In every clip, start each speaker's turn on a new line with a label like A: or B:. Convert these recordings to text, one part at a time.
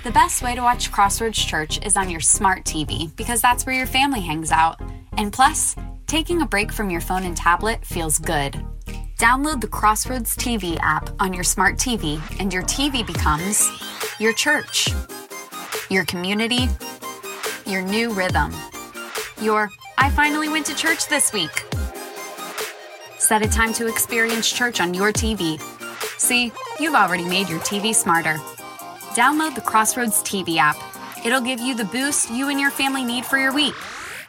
A: The best way to watch Crossroads Church is on your smart TV because that's where your family hangs out. And plus, taking a break from your phone and tablet feels good. Download the Crossroads TV app on your smart TV and your TV becomes your church, your community, your new rhythm, your I finally went to church this week. Set a time to experience church on your TV. See, you've already made your TV smarter. Download the Crossroads TV app. It'll give you the boost you and your family need for your week.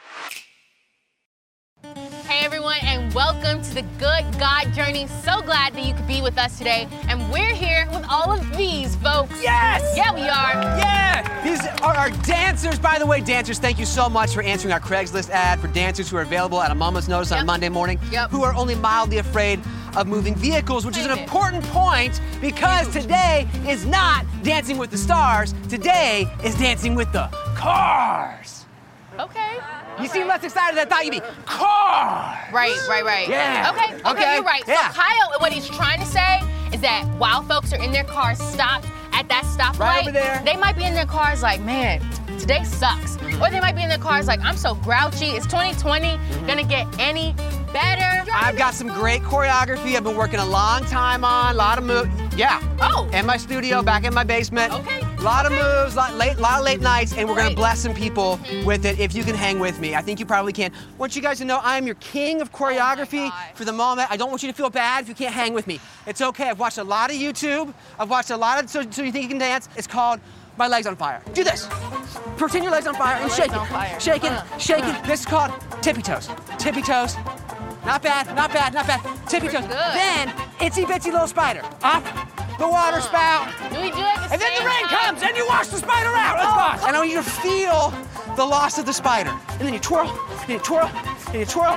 B: Hey everyone, and welcome to the Good God Journey. So glad that you could be with us today. And we're here with all of these folks.
C: Yes!
B: Yeah, we are.
C: Yeah! These are our dancers. By the way, dancers, thank you so much for answering our Craigslist ad for dancers who are available at a moment's notice on a Monday morning, who are only mildly afraid of moving vehicles, which is an important point because today is not Dancing with the Stars. Today is Dancing with the Cars.
B: Okay.
C: You seem less excited than I thought you'd be. Cars!
B: Right.
C: Yeah.
B: Okay, you're right.
C: Yeah.
B: So Kyle, what he's trying to say is that while folks are in their cars stopped at that stoplight,
C: right over there,
B: they might be in their cars like, man, today sucks. Or they might be in their cars like, I'm so grouchy. Is 2020 gonna get any better?
C: I've got some great choreography I've been working a long time on, a lot of moves. Yeah.
B: Oh.
C: In my studio, back in my basement.
B: Okay.
C: A lot of moves, lot of late nights, and we're gonna bless some people with it if you can hang with me. I think you probably can. I want you guys to know I am your king of choreography for the moment. I don't want you to feel bad if you can't hang with me. It's okay. I've watched a lot of YouTube. I've watched a lot of So You Think You Can Dance. It's called My Legs on Fire. Do this. Pretend your legs on fire and shake it. Shake it. This is called tippy toes. Tippy toes. Not bad. Tippy toes. Then, itsy bitsy little spider. Up the water spout.
B: Do we do it at the
C: And then the
B: same
C: rain
B: time?
C: comes and you wash the spider out. Let's go. And I want you to feel the loss of the spider. And then you twirl, and you twirl, and you twirl.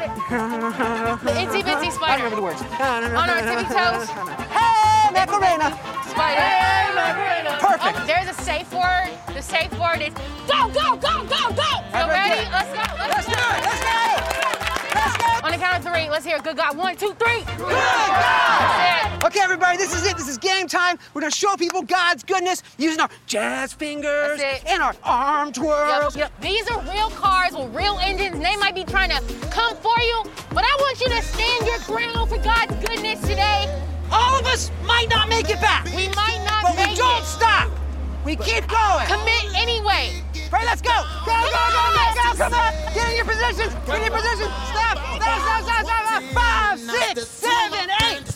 B: The itsy bitsy
C: I
B: spider.
C: don't remember the words.
B: On our tippy toes.
C: Hey, Macarena.
B: Spider. Hey, Macarena.
C: Perfect.
B: Oh, there's a safe word. The safe word is go. So ready? Let's go.
C: Let's do it. Let's go.
B: On the count of three, let's hear it. Good God. 1, 2, 3.
C: Good God! Okay, everybody, this is it. This is game time. We're gonna show people God's goodness using our jazz fingers and our arm twirls.
B: Yep. These are real cars with real engines, and they might be trying to come for you, but I want you to stand your ground for God's goodness today.
C: All of us might not make it back.
B: We might not
C: but
B: make
C: we don't
B: it.
C: stop. We keep going.
B: Commit anyway.
C: Right, let's go. Go. Come on. Get in your position. Stop. 5, 6, 7, 8.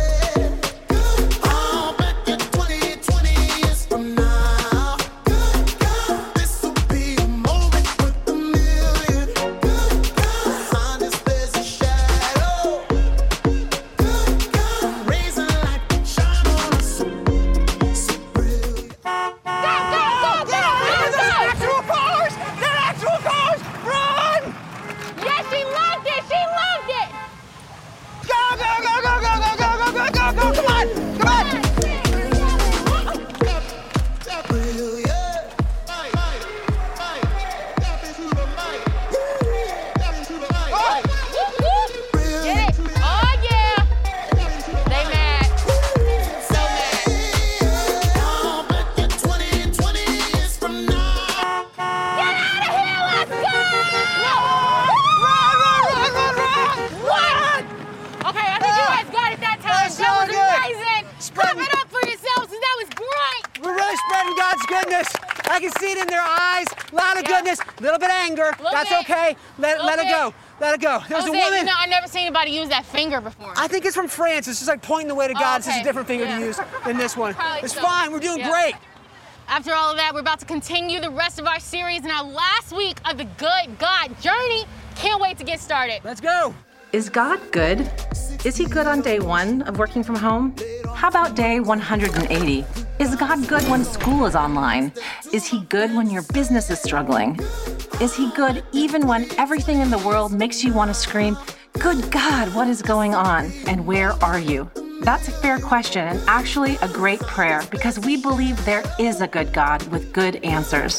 C: I can see it in their eyes. A lot of goodness, a little bit of anger. That's okay. Let it go. Let it go. There's a woman.
B: You know, I've never seen anybody use that finger before.
C: I think it's from France. It's just like pointing the way to God. It's just a different finger to use than this one. It's fine. We're doing great.
B: After all of that, we're about to continue the rest of our series in our last week of the Good God Journey. Can't wait to get started.
C: Let's go.
D: Is God good? Is he good on day 1 of working from home? How about day 180? Is God good when school is online? Is he good when your business is struggling? Is he good even when everything in the world makes you want to scream, "Good God, what is going on? And where are you?" That's a fair question and actually a great prayer because we believe there is a good God with good answers.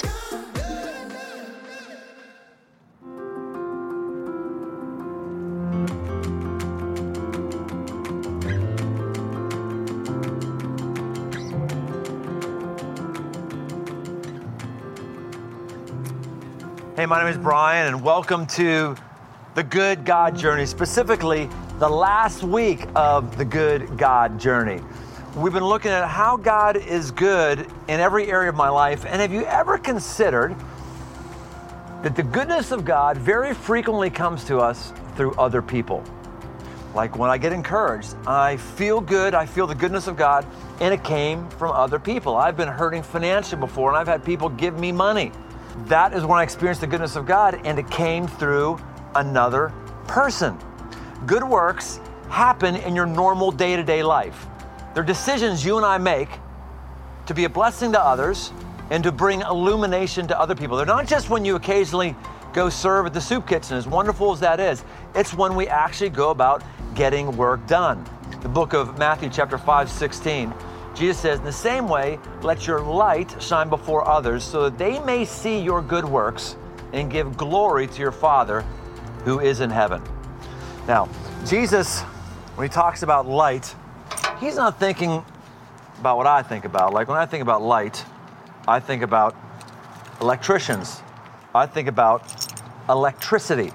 E: Hey, my name is Brian, and welcome to the Good God Journey, specifically the last week of the Good God Journey. We've been looking at how God is good in every area of my life, and have you ever considered that the goodness of God very frequently comes to us through other people? Like when I get encouraged, I feel good, I feel the goodness of God, and it came from other people. I've been hurting financially before, and I've had people give me money. That is when I experienced the goodness of God, and it came through another person. Good works happen in your normal day-to-day life. They're decisions you and I make to be a blessing to others and to bring illumination to other people. They're not just when you occasionally go serve at the soup kitchen, as wonderful as that is. It's when we actually go about getting work done. The book of Matthew chapter 5:16, Jesus says, in the same way, let your light shine before others so that they may see your good works and give glory to your Father who is in heaven. Now, Jesus, when he talks about light, he's not thinking about what I think about. Like when I think about light, I think about electricians. I think about electricity.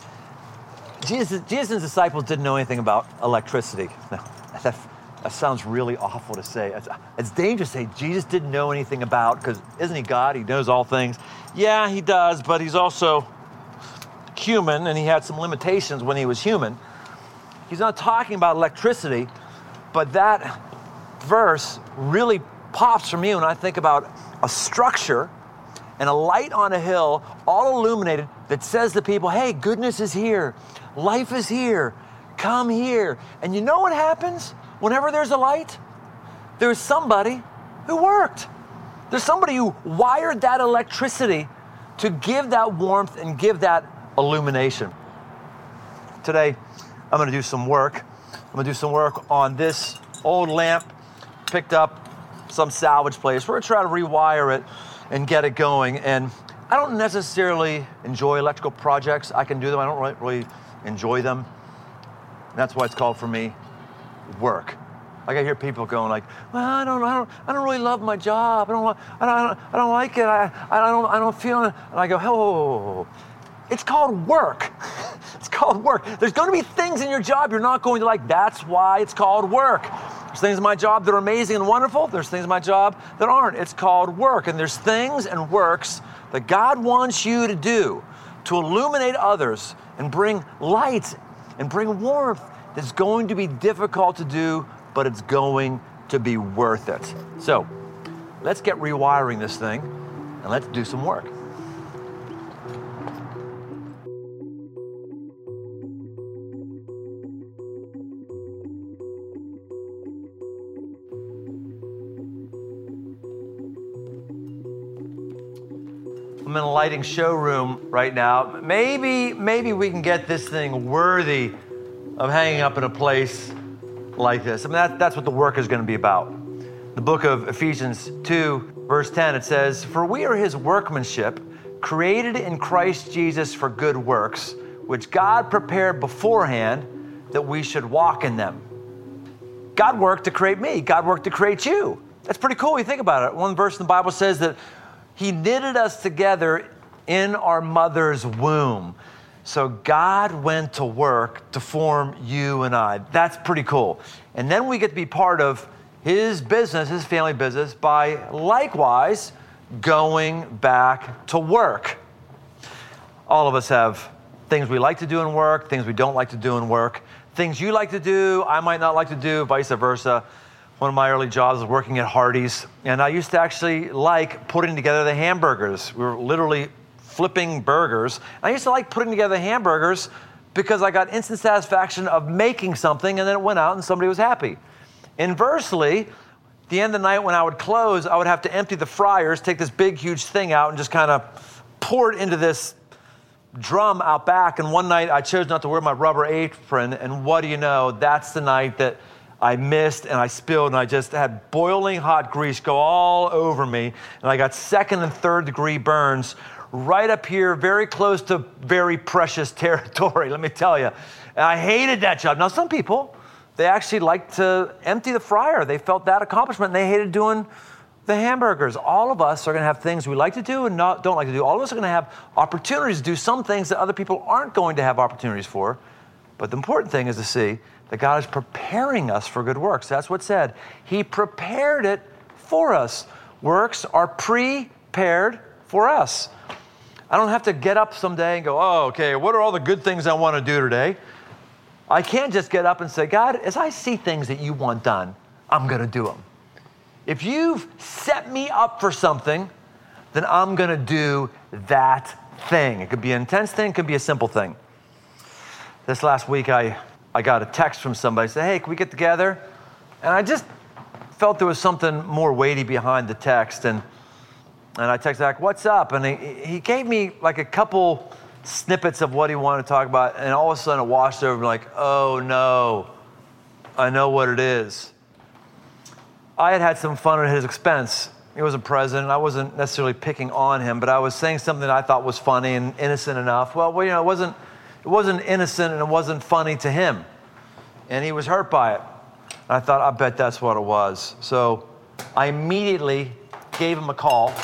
E: Jesus' disciples didn't know anything about electricity. No, that sounds really awful to say. It's dangerous to say Jesus didn't know anything about, because isn't he God? He knows all things. Yeah, he does, but he's also human, and he had some limitations when he was human. He's not talking about electricity, but that verse really pops for me when I think about a structure and a light on a hill, all illuminated, that says to people, hey, goodness is here. Life is here. Come here. And you know what happens whenever there's a light? There's somebody who worked. There's somebody who wired that electricity to give that warmth and give that illumination. Today, I'm going to do some work. I'm going to do some work on this old lamp, picked up some salvage place. We're going to try to rewire it and get it going. And I don't necessarily enjoy electrical projects. I can do them. I don't really enjoy them. And that's why it's called for me work. Like I hear people going like, well, I don't really love my job. I don't like it. I don't feel it. And I go, oh, it's called work. It's called work. There's going to be things in your job you're not going to like. That's why it's called work. There's things in my job that are amazing and wonderful. There's things in my job that aren't. It's called work. And there's things and works that God wants you to do to illuminate others and bring light and bring warmth that's going to be difficult to do, but it's going to be worth it. So let's get rewiring this thing and let's do some work. I'm in a lighting showroom right now. Maybe we can get this thing worthy of hanging up in a place like this. I mean, that's what the work is going to be about. The book of Ephesians 2, verse 10, it says, for we are his workmanship, created in Christ Jesus for good works, which God prepared beforehand that we should walk in them. God worked to create me. God worked to create you. That's pretty cool when you think about it. One verse in the Bible says that he knitted us together in our mother's womb. So God went to work to form you and I. That's pretty cool. And then we get to be part of his business, his family business, by likewise going back to work. All of us have things we like to do in work, things we don't like to do in work, things you like to do, I might not like to do, vice versa. One of my early jobs was working at Hardee's, and I used to actually like putting together the hamburgers. We were literally flipping burgers. I used to like putting together hamburgers because I got instant satisfaction of making something, and then it went out and somebody was happy. Inversely, at the end of the night when I would close, I would have to empty the fryers, take this big, huge thing out, and just kind of pour it into this drum out back. And one night I chose not to wear my rubber apron, and what do you know? That's the night that I missed and I spilled, and I just had boiling hot grease go all over me, and I got second and third degree burns right up here, very close to very precious territory, let me tell you. And I hated that job. Now, some people, they actually like to empty the fryer. They felt that accomplishment, and they hated doing the hamburgers. All of us are going to have things we like to do and don't like to do. All of us are going to have opportunities to do some things that other people aren't going to have opportunities for. But the important thing is to see that God is preparing us for good works. That's what's said. He prepared it for us. Works are prepared for us. I don't have to get up someday and go, oh, okay, what are all the good things I want to do today? I can't just get up and say, God, as I see things that you want done, I'm going to do them. If you've set me up for something, then I'm going to do that thing. It could be an intense thing, it could be a simple thing. This last week, I got a text from somebody, said, hey, can we get together? And I just felt there was something more weighty behind the text. And I texted back, what's up? And he gave me like a couple snippets of what he wanted to talk about. And all of a sudden it washed over me like, oh no, I know what it is. I had some fun at his expense. He was a president. I wasn't necessarily picking on him, but I was saying something that I thought was funny and innocent enough. Well, you know, it wasn't innocent and it wasn't funny to him. And he was hurt by it. And I thought, I bet that's what it was. So I immediately gave him a call.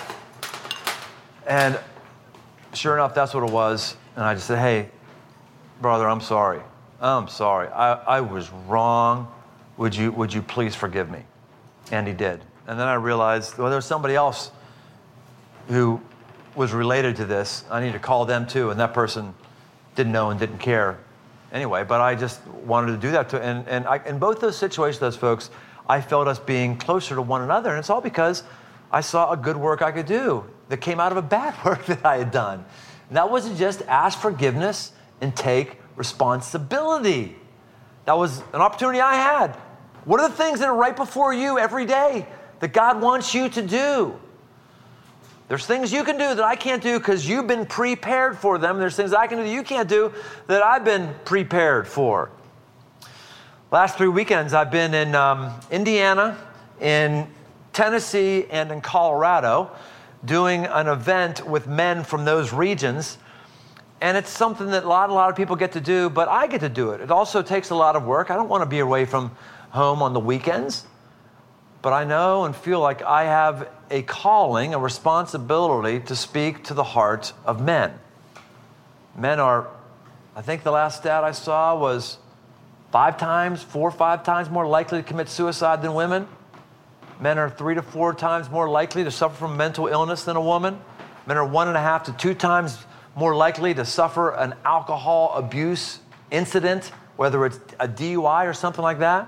E: And sure enough, that's what it was. And I just said, hey, brother, I'm sorry. I'm sorry. I was wrong. Would you please forgive me? And he did. And then I realized, well, there was somebody else who was related to this. I need to call them too. And that person didn't know and didn't care anyway. But I just wanted to do that. And in both those situations, those folks, I felt us being closer to one another. And it's all because I saw a good work I could do that came out of a bad work that I had done. And that wasn't just ask forgiveness and take responsibility. That was an opportunity I had. What are the things that are right before you every day that God wants you to do? There's things you can do that I can't do because you've been prepared for them. There's things I can do that you can't do that I've been prepared for. Last 3 weekends, I've been in Indiana, in Tennessee, and in Colorado doing an event with men from those regions. And it's something that a lot of people get to do, but I get to do it. It also takes a lot of work. I don't want to be away from home on the weekends, but I know and feel like I have a calling, a responsibility to speak to the heart of men. Men are, I think the last stat I saw was 4 or 5 times more likely to commit suicide than women. Men are 3 to 4 times more likely to suffer from mental illness than a woman. Men are 1.5 to 2 times more likely to suffer an alcohol abuse incident, whether it's a DUI or something like that.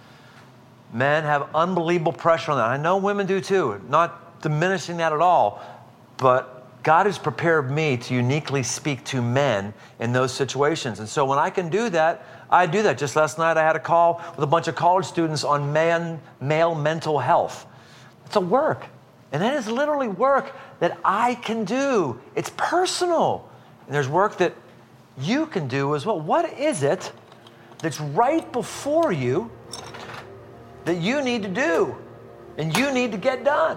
E: Men have unbelievable pressure on that. I know women do too, not diminishing that at all, but God has prepared me to uniquely speak to men in those situations. And so when I can do that, I do that. Just last night I had a call with a bunch of college students on male mental health. It's a work. And that is literally work that I can do. It's personal. And there's work that you can do as well. What is it that's right before you that you need to do and you need to get done?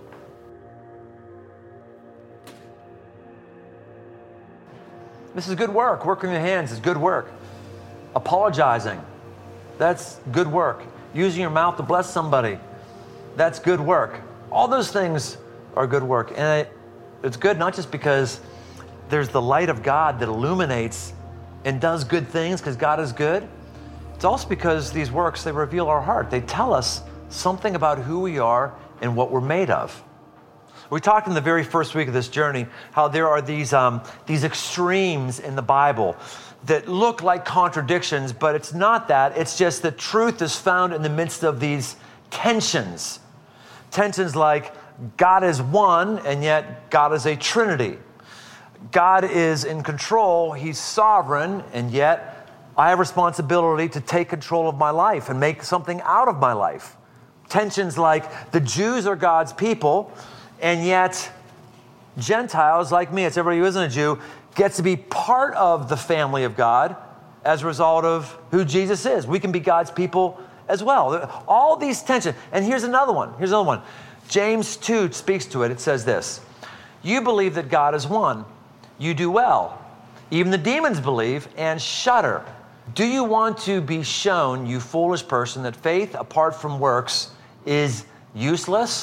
E: This is good work. Working your hands is good work. Apologizing, that's good work. Using your mouth to bless somebody, that's good work. All those things are good work. And it's good not just because there's the light of God that illuminates and does good things because God is good. It's also because these works, they reveal our heart. They tell us something about who we are and what we're made of. We talked in the very first week of this journey how there are these extremes in the Bible that look like contradictions, but it's not that. It's just that truth is found in the midst of these tensions. Tensions like God is one, and yet God is a Trinity. God is in control, He's sovereign, and yet I have responsibility to take control of my life and make something out of my life. Tensions like the Jews are God's people, and yet Gentiles like me, it's everybody who isn't a Jew, gets to be part of the family of God as a result of who Jesus is. We can be God's people as well. All these tensions. And here's another one. James 2 speaks to it. It says this: you believe that God is one. You do well. Even the demons believe and shudder. Do you want to be shown, you foolish person, that faith apart from works is useless?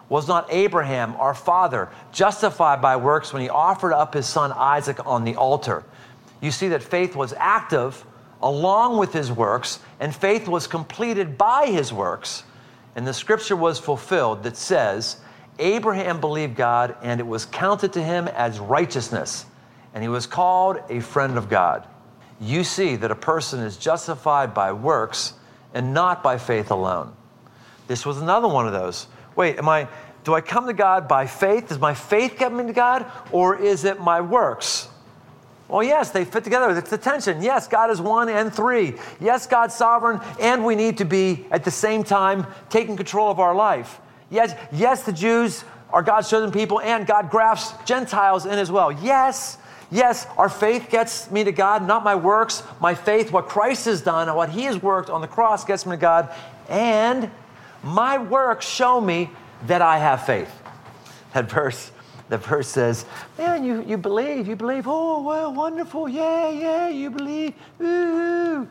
E: Was not Abraham, our father, justified by works when he offered up his son Isaac on the altar? You see that faith was active along with his works, and faith was completed by his works. And the scripture was fulfilled that says, Abraham believed God, and it was counted to him as righteousness, and he was called a friend of God. You see that a person is justified by works and not by faith alone. This was another one of those. Wait, do I come to God by faith? Does my faith get me to God, or is it my works? Well, yes, they fit together. It's the tension. Yes, God is one and three. Yes, God's sovereign, and we need to be, at the same time, taking control of our life. Yes, the Jews are God's chosen people, and God grafts Gentiles in as well. Yes, our faith gets me to God, not my works. My faith, what Christ has done and what he has worked on the cross gets me to God, and my works show me that I have faith. The verse says, man, you believe. Oh, well, wonderful. Yeah, you believe. Ooh.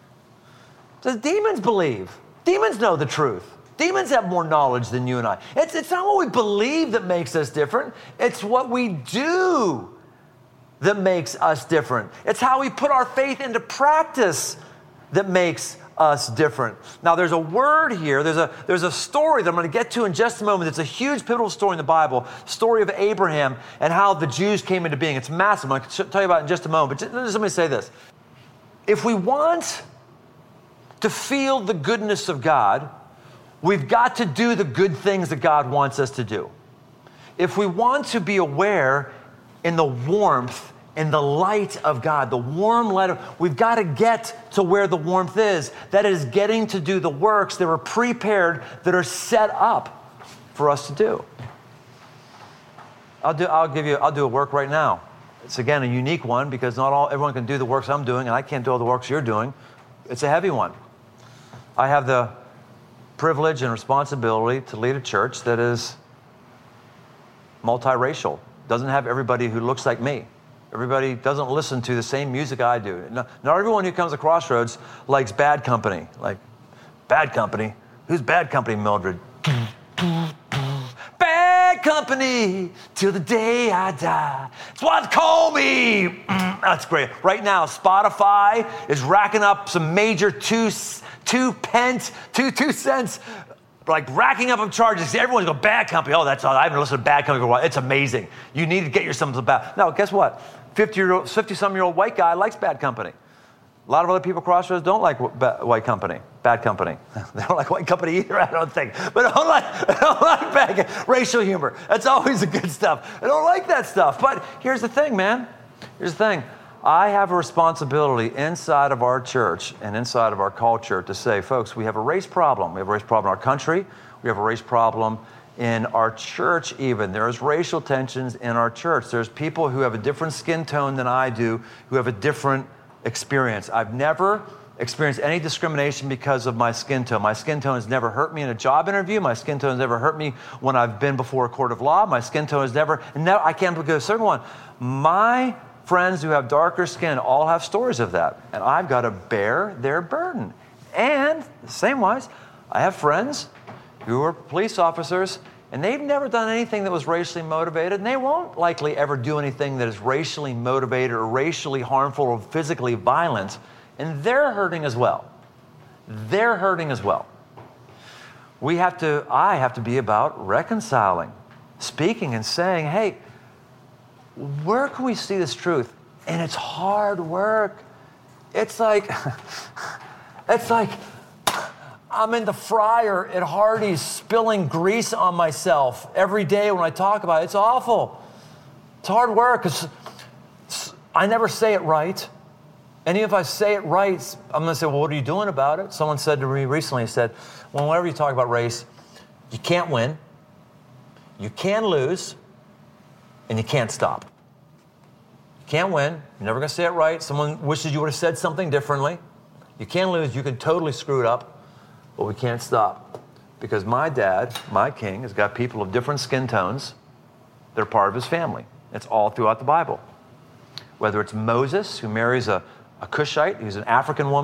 E: Does demons believe? Demons know the truth. Demons have more knowledge than you and I. It's not what we believe that makes us different. It's what we do that makes us different. It's how we put our faith into practice that makes us different. Now, there's a word here. There's a story that I'm going to get to in just a moment. It's a huge pivotal story in the Bible, story of Abraham and how the Jews came into being. It's massive. I'm going to tell you about it in just a moment. But just let me say this. If we want to feel the goodness of God, we've got to do the good things that God wants us to do. If we want to be aware in the warmth in the light of God, the warm light we've got to get to where the warmth is. That is getting to do the works that are prepared, that are set up for us to do. I'll do a work right now. It's again a unique one because everyone can do the works I'm doing, and I can't do all the works you're doing. It's a heavy one. I have the privilege and responsibility to lead a church that is multiracial. Doesn't have everybody who looks like me. Everybody doesn't listen to the same music I do. Not everyone who comes to Crossroads likes Bad Company. Like, Bad Company? Who's Bad Company, Mildred? Bad Company till the day I die. It's what they call me. That's great. Right now, Spotify is racking up some major 2 cents, like racking up charges. Everyone's going, Bad Company. Oh, that's all. I haven't listened to Bad Company for a while. It's amazing. You need to get yourself some bad. Now, guess what? 50-some-year-old white guy likes Bad Company. A lot of other people at Crossroads don't like White Company, Bad Company. They don't like White Company either, I don't think. But I don't like bad racial humor. That's always the good stuff. I don't like that stuff. But here's the thing, man. Here's the thing. I have a responsibility inside of our church and inside of our culture to say, folks, we have a race problem. We have a race problem in our country. We have a race problem in our church even. There's racial tensions in our church. There's people who have a different skin tone than I do, who have a different experience. I've never experienced any discrimination because of my skin tone. My skin tone has never hurt me in a job interview. My skin tone has never hurt me when I've been before a court of law. My skin tone has never, I can't go to a certain one. My friends who have darker skin all have stories of that, and I've got to bear their burden. And same-wise, I have friends who are police officers, and they've never done anything that was racially motivated, and they won't likely ever do anything that is racially motivated or racially harmful or physically violent, and they're hurting as well. They're hurting as well. I have to be about reconciling, speaking and saying, hey, where can we see this truth? And it's hard work. It's like I'm in the fryer at Hardee's spilling grease on myself every day when I talk about it. It's awful. It's hard work because I never say it right. And even if I say it right, I'm going to say, well, what are you doing about it? Someone said to me recently, said, well, whenever you talk about race, you can't win, you can lose, and you can't stop. You can't win. You're never going to say it right. Someone wishes you would have said something differently. You can't lose. You can totally screw it up. But we can't stop because my dad, my king, has got people of different skin tones that are part of his family. It's all throughout the Bible. Whether it's Moses, who marries a Cushite, who's an African woman,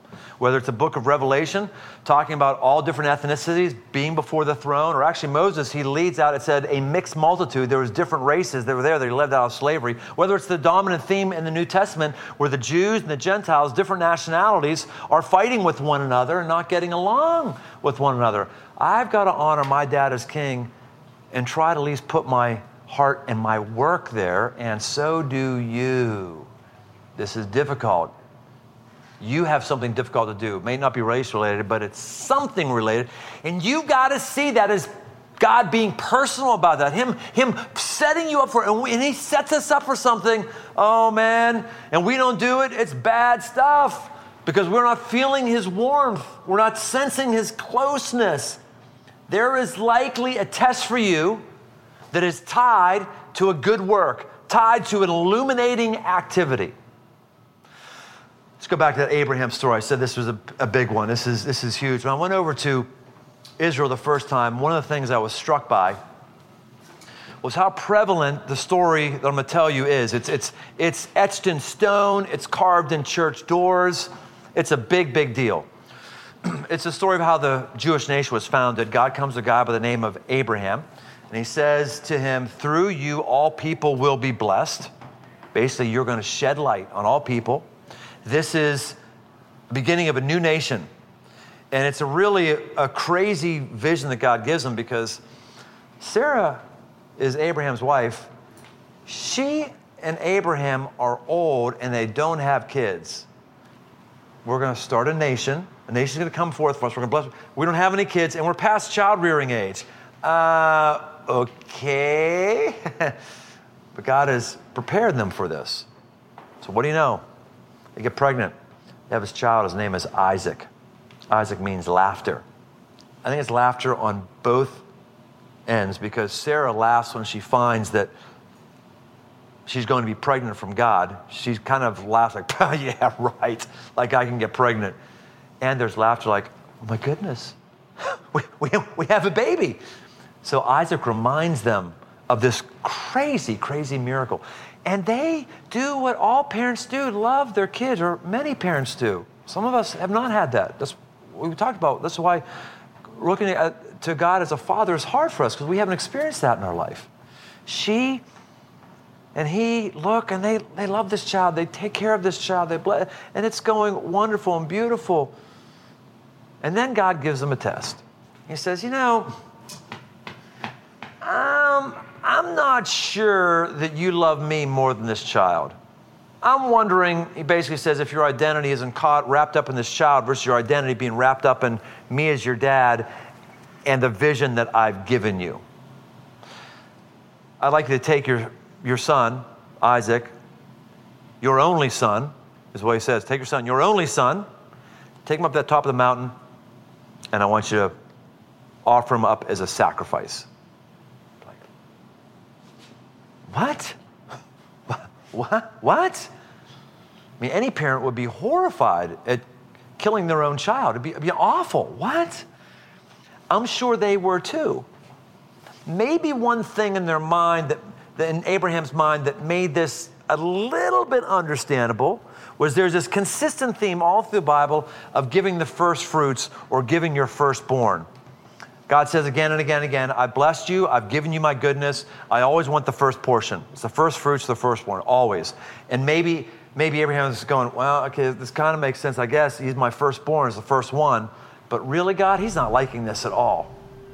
E: Whether it's the book of Revelation, talking about all different ethnicities being before the throne, or actually Moses, he leads out, it said, a mixed multitude. There was different races that were there. They lived out of slavery. Whether it's the dominant theme in the New Testament, where the Jews and the Gentiles, different nationalities, are fighting with one another and not getting along with one another. I've got to honor my dad as king and try to at least put my heart and my work there, and so do you. This is difficult. You have something difficult to do. It may not be race related, but it's something related. And you got to see that as God being personal about that. Him setting you up for it. And he sets us up for something, oh man, and we don't do it, it's bad stuff. Because we're not feeling his warmth. We're not sensing his closeness. There is likely a test for you that is tied to a good work, tied to an illuminating activity. Let's go back to that Abraham story. I said this was a big one. This is huge. When I went over to Israel the first time, one of the things I was struck by was how prevalent the story that I'm going to tell you is. It's etched in stone. It's carved in church doors. It's a big, big deal. It's a story of how the Jewish nation was founded. God comes to a guy by the name of Abraham, and he says to him, through you, all people will be blessed. Basically, you're going to shed light on all people. This is the beginning of a new nation. And it's really a crazy vision that God gives him, because Sarah is Abraham's wife. She and Abraham are old and they don't have kids. We're going to start a nation. A nation's going to come forth for us. We're going to bless. We don't have any kids and we're past child-rearing age. Okay. But God has prepared them for this. So what do you know? They get pregnant. They have his child. His name is Isaac. Isaac means laughter. I think it's laughter on both ends, because Sarah laughs when she finds that she's going to be pregnant from God. She kind of laughs like, oh, yeah, right, like I can get pregnant. And there's laughter like, oh my goodness, we have a baby. So Isaac reminds them of this crazy, crazy miracle. And they do what all parents do, love their kids, or many parents do. Some of us have not had that. That's what we talked about. That's why looking to God as a father is hard for us, because we haven't experienced that in our life. She and he look, and they love this child. They take care of this child. They bless, and it's going wonderful and beautiful. And then God gives them a test. He says, I'm not sure that you love me more than this child. I'm wondering, he basically says, if your identity isn't wrapped up in this child versus your identity being wrapped up in me as your dad and the vision that I've given you. I'd like you to take your son, Isaac, your only son, is what he says. Take your son, your only son, take him up to the top of the mountain, and I want you to offer him up as a sacrifice. What? What? I mean, any parent would be horrified at killing their own child. It'd be awful. What? I'm sure they were too. Maybe one thing in their mind, in Abraham's mind, that made this a little bit understandable was there's this consistent theme all through the Bible of giving the first fruits or giving your firstborn. God says again and again and again, I've blessed you, I've given you my goodness, I always want the first portion. It's the first fruits, the firstborn, always. And maybe Abraham is going, well, okay, this kind of makes sense, I guess. He's my firstborn, is the first one. But really, God, he's not liking this at all.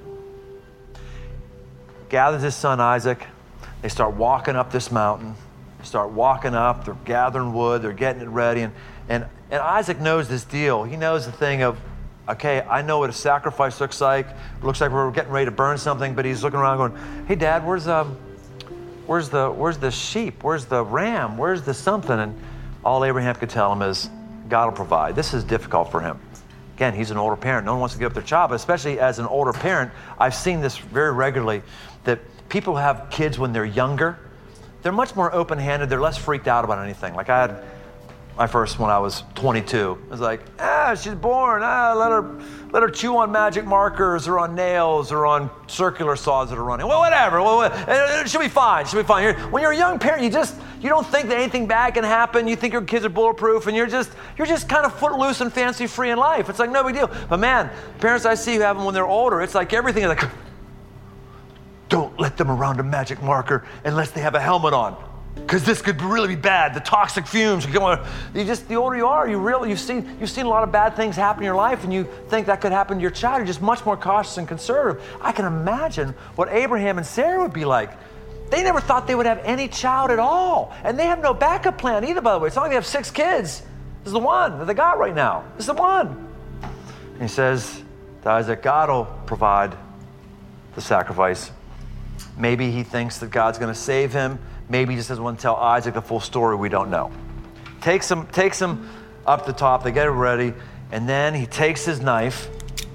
E: Gathers his son Isaac. They start walking up this mountain. Start walking up, they're gathering wood, they're getting it ready. And Isaac knows this deal. He knows the thing of, okay, I know what a sacrifice looks like. It looks like we're getting ready to burn something, but he's looking around going, hey, Dad, where's the sheep? Where's the ram? Where's the something? And all Abraham could tell him is, God will provide. This is difficult for him. Again, he's an older parent. No one wants to give up their child, but especially as an older parent, I've seen this very regularly, that people who have kids when they're younger, they're much more open-handed. They're less freaked out about anything. Like I had my first when I was 22. It was like, she's born. Let her chew on magic markers or on nails or on circular saws that are running. Well, whatever. She'll be fine. She'll be fine. When you're a young parent, you don't think that anything bad can happen. You think your kids are bulletproof, and you're just kind of footloose and fancy free in life. It's like no big deal. But man, parents I see who have them when they're older, it's like everything is like, don't let them around a magic marker unless they have a helmet on. Because this could really be bad. The toxic fumes. The older you are, you've seen a lot of bad things happen in your life, and you think that could happen to your child. You're just much more cautious and conservative. I can imagine what Abraham and Sarah would be like. They never thought they would have any child at all, and they have no backup plan either. By the way, it's not like they have 6 kids. This is the one that they got right now. This is the one. And he says to Isaac, God will provide the sacrifice. Maybe he thinks that God's going to save him. Maybe he just doesn't want to tell Isaac the full story. We don't know. Takes him up the top. They get it ready. And then he takes his knife.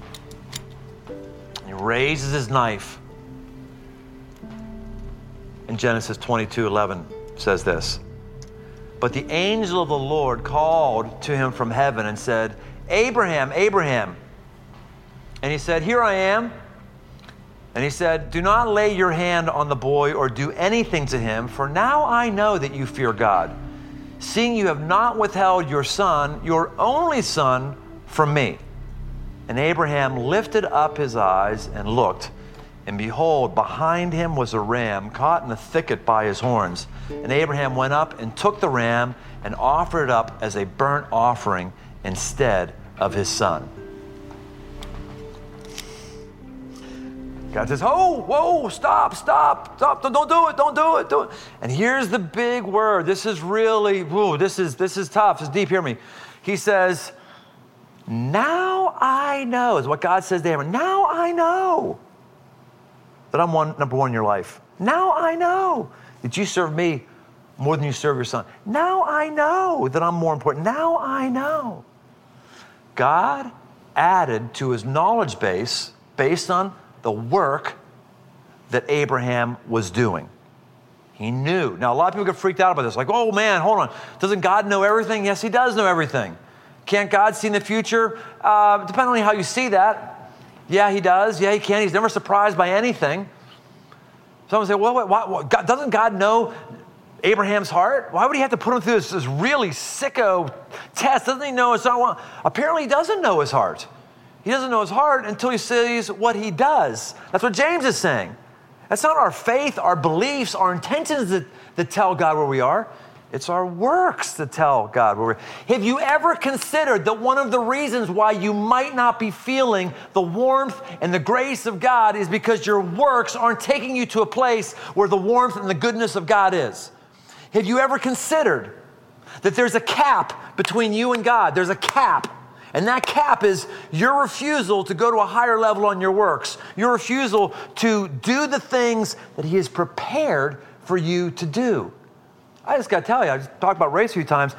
E: He raises his knife. And Genesis 22:11 says this. But the angel of the Lord called to him from heaven and said, Abraham, Abraham. And he said, here I am. And he said, do not lay your hand on the boy or do anything to him, for now I know that you fear God, seeing you have not withheld your son, your only son, from me. And Abraham lifted up his eyes and looked, and behold, behind him was a ram caught in a thicket by his horns. And Abraham went up and took the ram and offered it up as a burnt offering instead of his son. God says, whoa, stop, don't do it. And here's the big word. This is really, this is tough, it's deep, hear me. He says, now I know, is what God says to Abraham. Now I know that I'm number one in your life. Now I know that you serve me more than you serve your son. Now I know that I'm more important. Now I know. God added to his knowledge base based on the work that Abraham was doing. He knew. Now, a lot of people get freaked out about this. Like, oh man, hold on. Doesn't God know everything? Yes, he does know everything. Can't God see in the future? Depending on how you see that. Yeah, he does. Yeah, he can. He's never surprised by anything. Someone say, well, doesn't God know Abraham's heart? Why would he have to put him through this really sicko test? Doesn't he know his heart? Apparently, he doesn't know his heart. He doesn't know his heart until he sees what he does. That's what James is saying. That's not our faith, our beliefs, our intentions that tell God where we are. It's our works that tell God where we are. Have you ever considered that one of the reasons why you might not be feeling the warmth and the grace of God is because your works aren't taking you to a place where the warmth and the goodness of God is? Have you ever considered that there's a cap between you and God? There's a cap. And that cap is your refusal to go to a higher level on your works. Your refusal to do the things that he has prepared for you to do. I just got to tell you, I just talked about race a few times.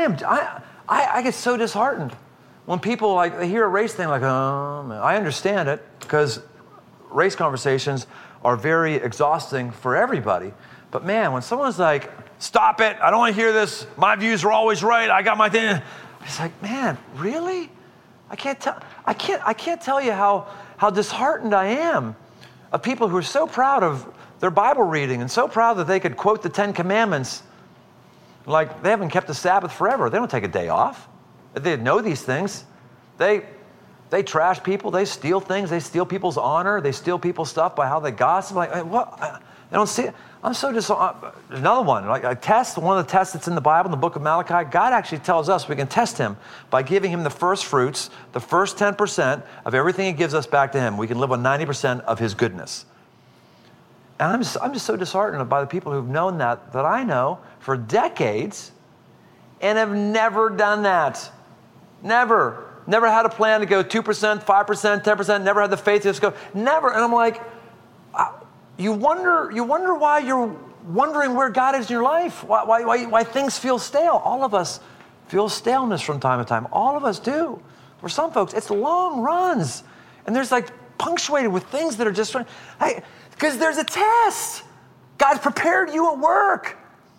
E: I get so disheartened when people they hear a race thing like, oh, man. I understand it because race conversations are very exhausting for everybody. But man, when someone's like, stop it, I don't want to hear this. My views are always right. I got my thing. It's like, man, really? I can't tell you how disheartened I am of people who are so proud of their Bible reading and so proud that they could quote the 10 Commandments. Like they haven't kept the Sabbath forever. They don't take a day off. They know these things. They trash people. They steal things. They steal people's honor. They steal people's stuff by how they gossip. Like, what? I don't see it. I'm so another one, like a test, one of the tests that's in the Bible, in the book of Malachi, God actually tells us we can test him by giving him the first fruits, the first 10% of everything he gives us back to him. We can live on 90% of his goodness. And I'm just so disheartened by the people who've known that I know for decades and have never done that. Never had a plan to go 2%, 5%, 10%, never had the faith to just go, never. And I'm like, You wonder why you're wondering where God is in your life, why things feel stale. All of us feel staleness from time to time. All of us do. For some folks, it's long runs. And there's punctuated with things that are just, because there's a test. God's prepared you at work.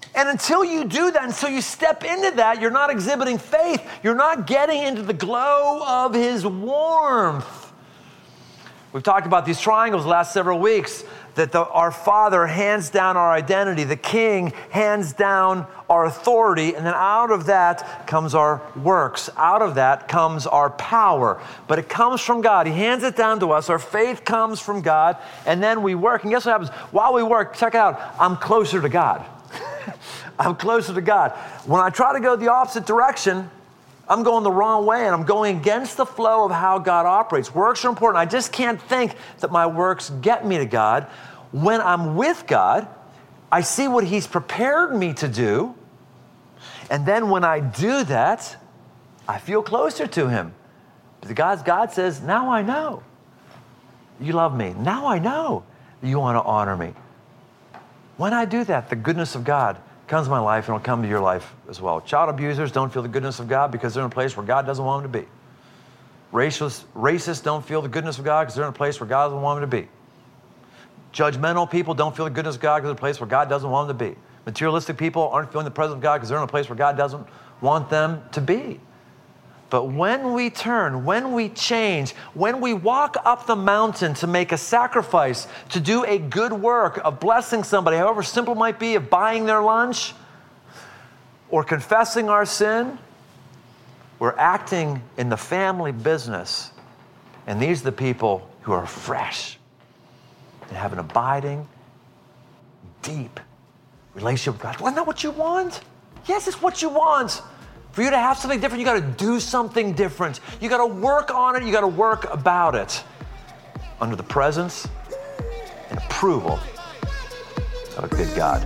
E: And until you do that, until you step into that, you're not exhibiting faith. You're not getting into the glow of his warmth. We've talked about these triangles the last several weeks, that our Father hands down our identity, the King hands down our authority, and then out of that comes our works. Out of that comes our power. But it comes from God. He hands it down to us. Our faith comes from God, and then we work. And guess what happens? While we work, check it out, I'm closer to God. I'm closer to God. When I try to go the opposite direction, I'm going the wrong way, and I'm going against the flow of how God operates. Works are important. I just can't think that my works get me to God. When I'm with God, I see what he's prepared me to do. And then when I do that, I feel closer to him. Because God says, now I know you love me. Now I know you want to honor me. When I do that, the goodness of God comes to my life, and it'll come to your life as well. Child abusers don't feel the goodness of God because they're in a place where God doesn't want them to be. Racists don't feel the goodness of God because they're in a place where God doesn't want them to be. Judgmental people don't feel the goodness of God because they're in a place where God doesn't want them to be. Materialistic people aren't feeling the presence of God because they're in a place where God doesn't want them to be. But when we turn, when we change, when we walk up the mountain to make a sacrifice, to do a good work of blessing somebody, however simple it might be, of buying their lunch or confessing our sin, we're acting in the family business. And these are the people who are fresh and have an abiding, deep relationship with God. Well, isn't that what you want? Yes, it's what you want. For you to have something different, you got to do something different. You got to work on it. You got to work about it under the presence and approval of a good God.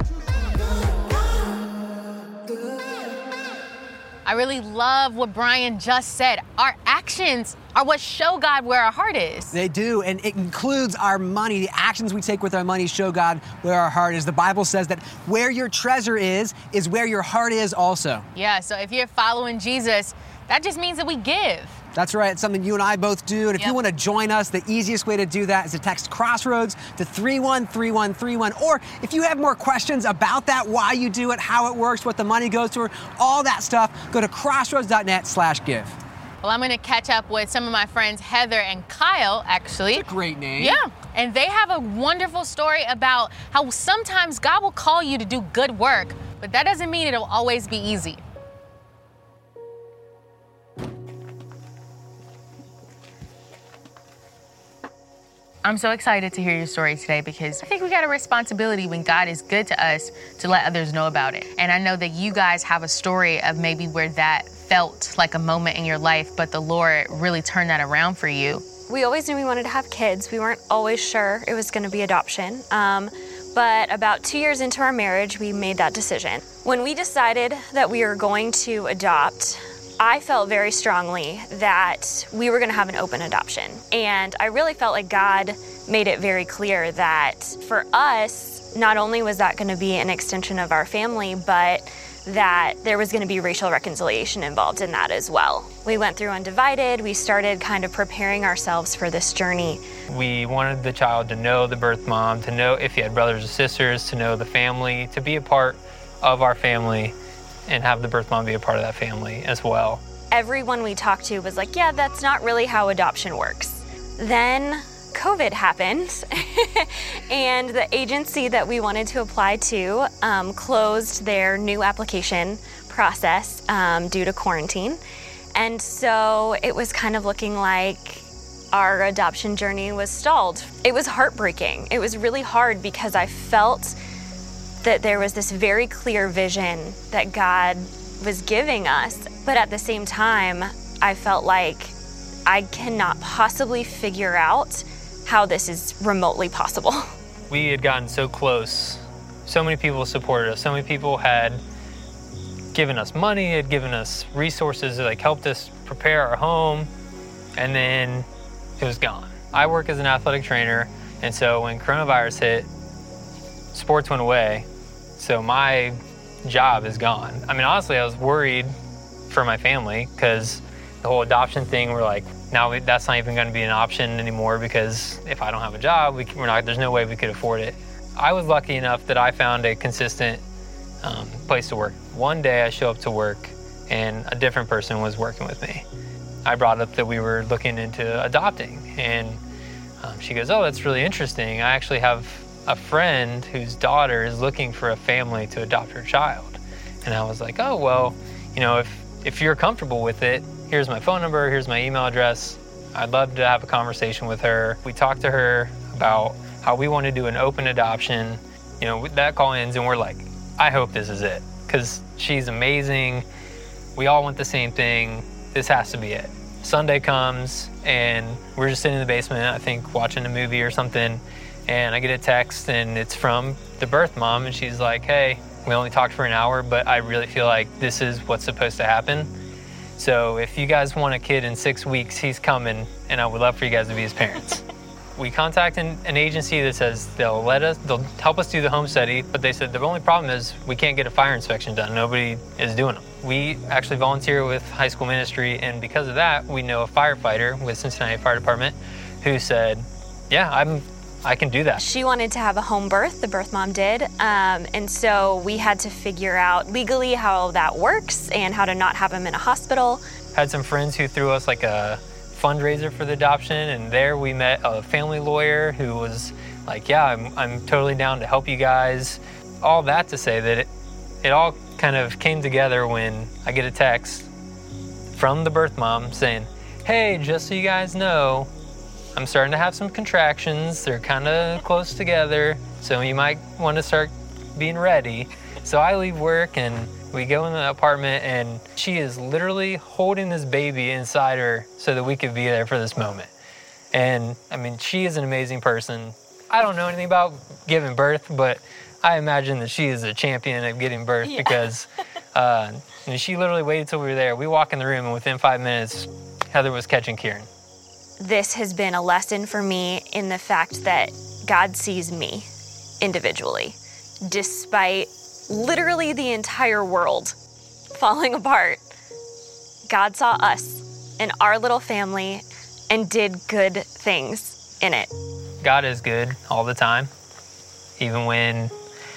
B: I really love what Brian just said. Our actions are what show God where our heart is.
C: They do, and it includes our money. The actions we take with our money show God where our heart is. The Bible says that where your treasure is where your heart is also.
B: Yeah, so if you're following Jesus, that just means that we give.
C: That's right. It's something you and I both do. And if you want to join us, the easiest way to do that is to text Crossroads to 313131. Or if you have more questions about that, why you do it, how it works, what the money goes to, all that stuff, go to crossroads.net/give.
B: Well, I'm going to catch up with some of my friends, Heather and Kyle, actually.
C: That's a great name.
B: Yeah. And they have a wonderful story about how sometimes God will call you to do good work, but that doesn't mean it'll always be easy. I'm so excited to hear your story today because I think we got a responsibility when God is good to us to let others know about it. And I know that you guys have a story of maybe where that felt like a moment in your life, but the Lord really turned that around for you.
F: We always knew we wanted to have kids. We weren't always sure it was going to be adoption. But about 2 years into our marriage, we made that decision. When we decided that we were going to adopt, I felt very strongly that we were going to have an open adoption. And I really felt like God made it very clear that for us, not only was that going to be an extension of our family, but that there was going to be racial reconciliation involved in that as well. We went through Undivided. We started kind of preparing ourselves for this journey.
G: We wanted the child to know the birth mom, to know if he had brothers or sisters, to know the family, to be a part of our family, and have the birth mom be a part of that family as well.
F: Everyone we talked to was like, yeah, that's not really how adoption works. Then COVID happened, and the agency that we wanted to apply to closed their new application process due to quarantine. And so it was kind of looking like our adoption journey was stalled. It was heartbreaking. It was really hard because I felt that there was this very clear vision that God was giving us. But at the same time, I felt like I cannot possibly figure out how this is remotely possible.
G: We had gotten so close. So many people supported us. So many people had given us money, had given us resources, like helped us prepare our home, and then it was gone. I work as an athletic trainer, and so when coronavirus hit, sports went away. So my job is gone. I mean, honestly, I was worried for my family because the whole adoption thing, we're like, now that's not even going to be an option anymore because if I don't have a job, there's no way we could afford it. I was lucky enough that I found a consistent place to work. One day I show up to work and a different person was working with me. I brought up that we were looking into adopting, and she goes, "Oh, that's really interesting. I actually have a friend whose daughter is looking for a family to adopt her child." And I was like, "Oh, well, you know, if you're comfortable with it, here's my phone number, here's my email address. I'd love to have a conversation with her." We talked to her about how we want to do an open adoption. You know, that call ends and we're like, I hope this is it, because she's amazing. We all want the same thing. This has to be it. Sunday comes and we're just sitting in the basement, I think watching a movie or something, and I get a text and it's from the birth mom, and she's like, "Hey, we only talked for an hour, but I really feel like this is what's supposed to happen. So if you guys want a kid in 6 weeks, he's coming, and I would love for you guys to be his parents." We contact an agency that says they'll help us do the home study, but they said the only problem is we can't get a fire inspection done. Nobody is doing them. We actually volunteer with high school ministry, and because of that, we know a firefighter with Cincinnati Fire Department who said, "Yeah, I can do that."
F: She wanted to have a home birth, the birth mom did, and so we had to figure out legally how that works and how to not have them in a hospital.
G: Had some friends who threw us like a fundraiser for the adoption, and there we met a family lawyer who was like, "Yeah, I'm totally down to help you guys." All that to say that it all kind of came together when I get a text from the birth mom saying, "Hey, just so you guys know, I'm starting to have some contractions. They're kind of close together, so you might want to start being ready." So I leave work and we go in the apartment, and she is literally holding this baby inside her so that we could be there for this moment. And I mean, she is an amazing person. I don't know anything about giving birth, but I imagine that she is a champion at getting birth, because she literally waited till we were there. We walk in the room, and within 5 minutes, Heather was catching Kieran.
F: This has been a lesson for me in the fact that God sees me individually, despite literally the entire world falling apart. God saw us and our little family and did good things in it.
G: God is good all the time, even when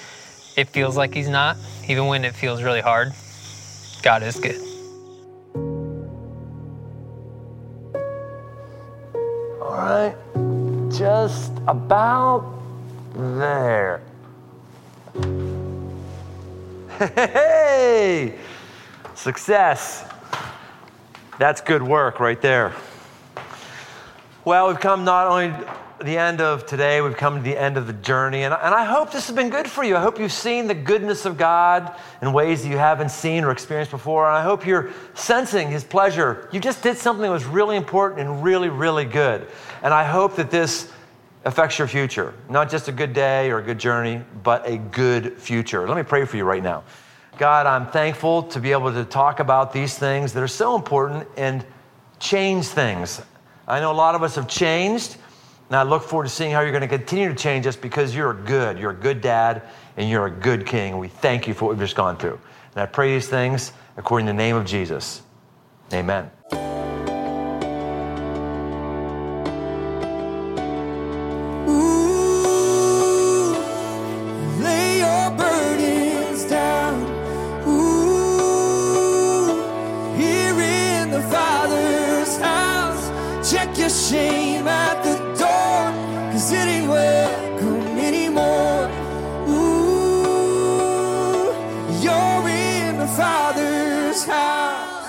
G: it feels like he's not, even when it feels really hard. God is good.
E: All right, just about there. Hey, success. That's good work right there. Well, we've come not only to the end of today, we've come to the end of the journey, and I hope this has been good for you. I hope you've seen the goodness of God in ways that you haven't seen or experienced before, and I hope you're sensing his pleasure. You just did something that was really important and really, really good, and I hope that this affects your future. Not just a good day or a good journey, but a good future. Let me pray for you right now. God, I'm thankful to be able to talk about these things that are so important and change things. I know a lot of us have changed, and I look forward to seeing how you're going to continue to change us, because you're good. You're a good dad, and you're a good king. We thank you for what we've just gone through. And I pray these things according to the name of Jesus. Amen.
H: Shame at the door, 'cause it ain't welcome anymore. Ooh, you're in the Father's house.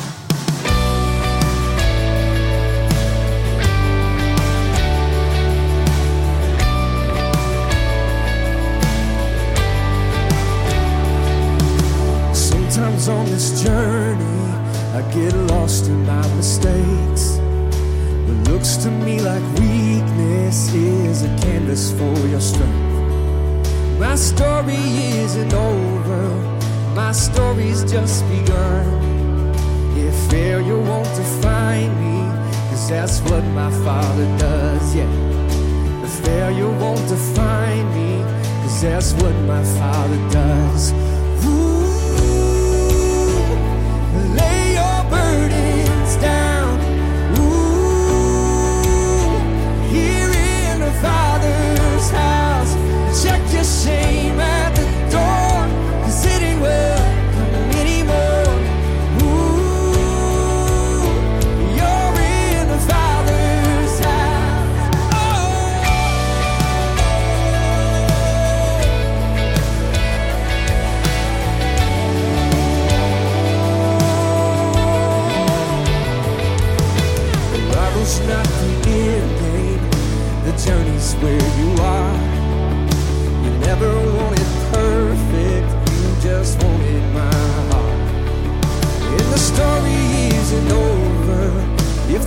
H: Sometimes on this journey, I get lost in my mistakes. What looks to me like weakness is a canvas for your strength. My story isn't over, my story's just begun. If failure won't define me, 'cause that's what my Father does, yeah. If failure won't define me, 'cause that's what my Father does. Ooh, lay your burdens down. Father's house, check your shame at the door, 'cause it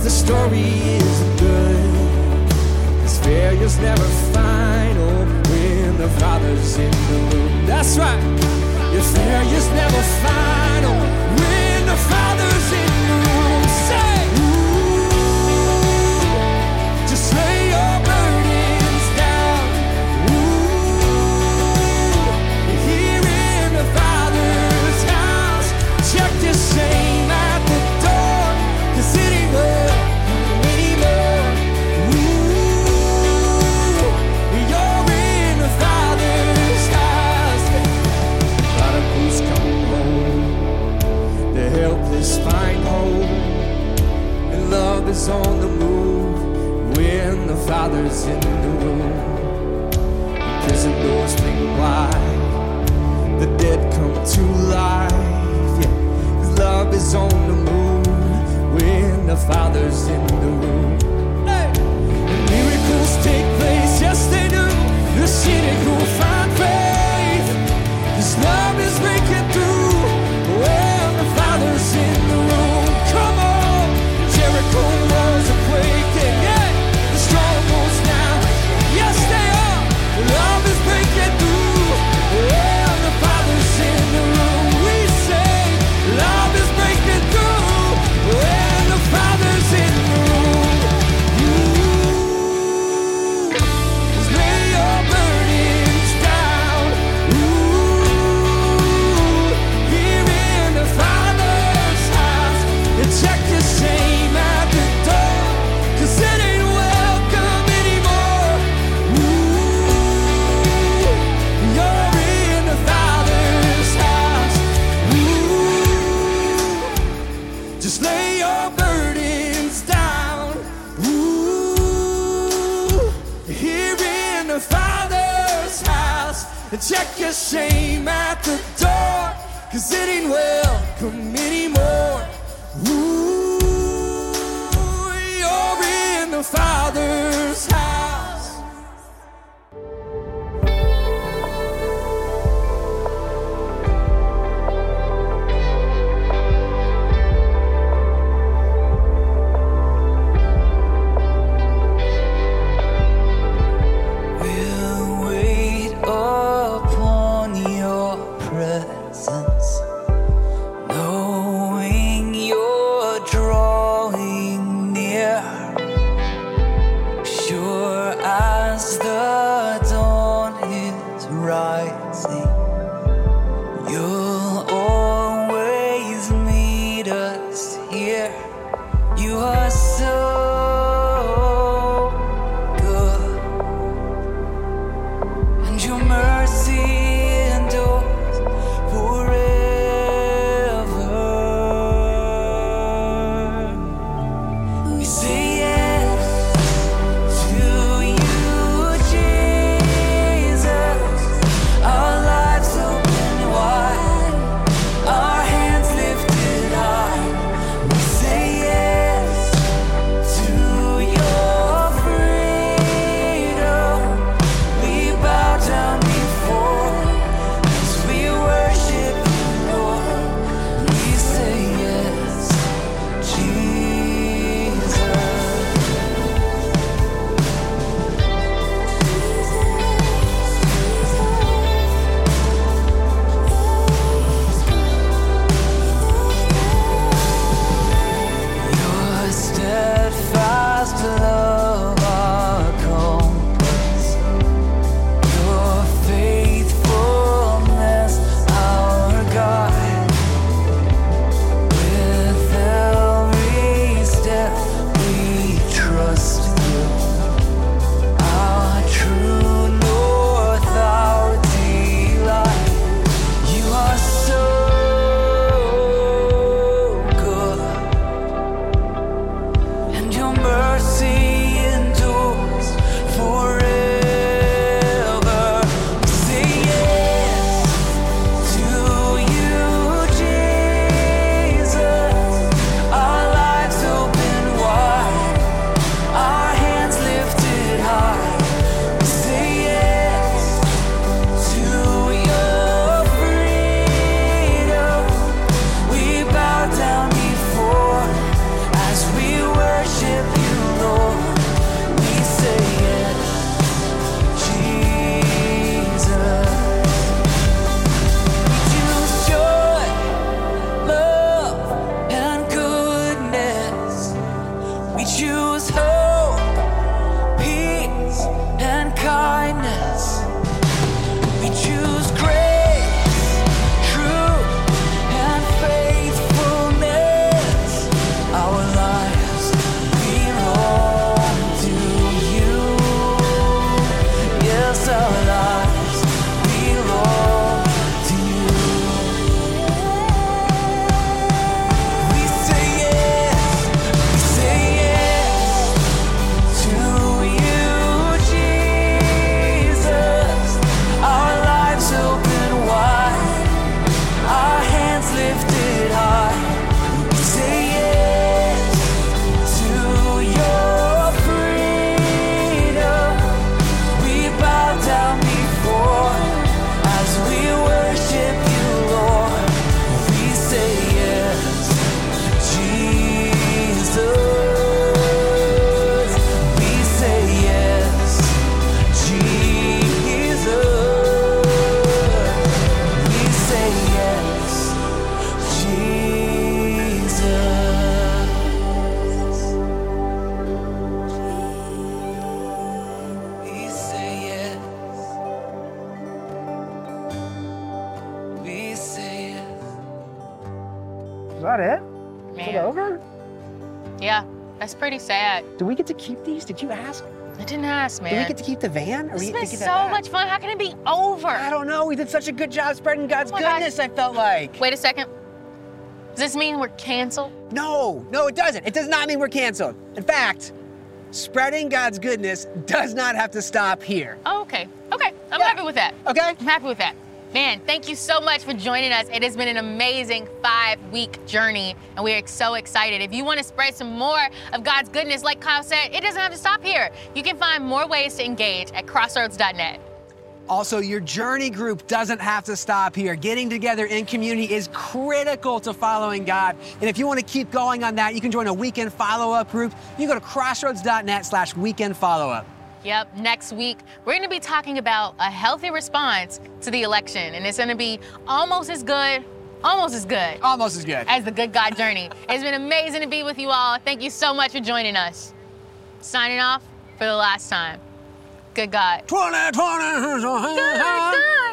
H: the story isn't good, 'cause failure's never final when the Father's in the room. That's right. Your failure's never final when the Father's in the room. Say, ooh, just lay your burdens down. Ooh, here in the Father's house. Check this shame at the door, 'cause it ain't welcome anymore. Ooh, you're in the Father's house. Prodigals come home, the helpless find hope, and love is on the move when the Father's in the room. The prison doors fling wide, the dead come to life. Yeah, 'cause love is on the move when the Father's in the room. Hey, and miracles take place, yes they do. The cynic will find faith, 'cause love is breaking through when the Father's in the room. Come on, Jericho walls are quaking, yeah, the strongholds now, yes they are. Love is breaking through when the Father's in the room. We say, love is breaking through when the Father's in the room. Ooh, just lay your burdens down. Ooh, here in the Father's house. And check your shame at the door, 'cause it ain't welcome anymore. Ooh, you're in the Father's house. Ooh, just lay your burdens down. Ooh, here in the Father's house. And check your shame at the door, 'cause it ain't welcome anymore. Ooh, you're in the Father's house.
I: We'll wait upon your presence, knowing you're drawing near. Sure as the dawn is rising, you'll always meet us here. You are so good, and your mercy endures forever. We say yes to you, Jesus. Our lives will
C: that it? Is
B: Man.
C: it over?
B: Yeah, that's pretty sad.
C: Do we get to keep these? Did you ask?
B: I didn't ask, man.
C: Do we get to keep the van? Or
B: This
C: we
B: has
C: get
B: been
C: to get
B: so
C: that back?
B: much fun. How can it be over?
C: I don't know. We did such a good job spreading God's
B: Oh my gosh.
C: goodness, I felt like.
B: Wait a second. Does this mean we're canceled?
C: No, it doesn't. It does not mean we're canceled. In fact, spreading God's goodness does not have to stop here.
B: Oh, okay. Okay, I'm
C: Yeah.
B: happy with that.
C: Okay?
B: I'm happy with that. Man, thank you so much for joining us. It has been an amazing 5-week journey, and we are so excited. If you want to spread some more of God's goodness, like Kyle said, it doesn't have to stop here. You can find more ways to engage at crossroads.net.
C: Also, your journey group doesn't have to stop here. Getting together in community is critical to following God. And if you want to keep going on that, you can join a weekend follow-up group. You go to crossroads.net/weekend follow-up.
B: Yep, next week, we're going to be talking about a healthy response to the election, and it's going to be almost as good as the Good God Journey. It's been amazing to be with you all. Thank you so much for joining us. Signing off for the last time. Good God.
C: 2020.
B: Good God.